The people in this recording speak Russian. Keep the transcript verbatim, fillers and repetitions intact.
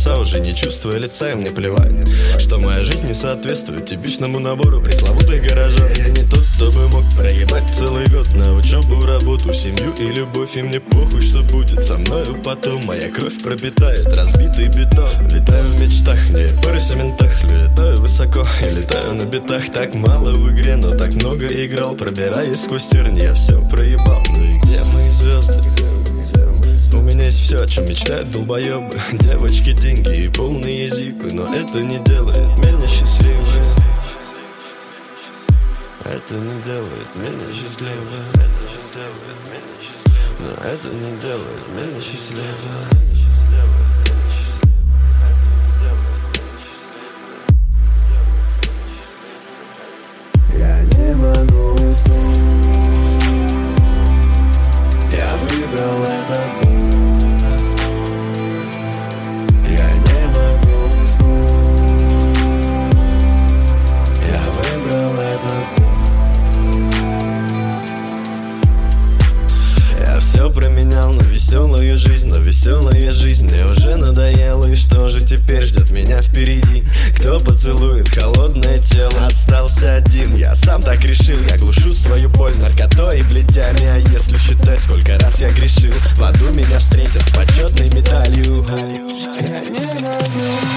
часа, уже не чувствуя лица, и мне плевать, что моя жизнь не соответствует типичному набору пресловутой горожан. Я не тот, кто бы мог проебать целый год на учебу, работу, семью и любовь. И мне похуй, что будет со мною потом. Моя кровь пропитает разбитый бетон. Летаю в мечтах, не парюсь о ментах. Летаю высоко и летаю на битах. Так мало в игре, но так много играл. Пробираясь сквозь терни, я все проебал. Ну и где мои звезды? У меня есть все, о чем мечтают долбоебы. Девочки, деньги и полные зипы. Но это не делает меня счастливым. Это не делает меня счастливым. Но это не делает меня счастливым. Я не могу уснуть. Я выбрал этот путь. Я не могу уснуть. Я выбрал этот путь. Я все променял на веселую жизнь, но веселая жизнь мне уже надоела. И что же теперь ждет меня впереди? Кто поцелует холодное тело? Остался один, я сам так решил. Я глушу свою боль наркотой и плетями. А если считать, сколько раз я грешил, в аду меня встретят с почетной медалью. Я не могу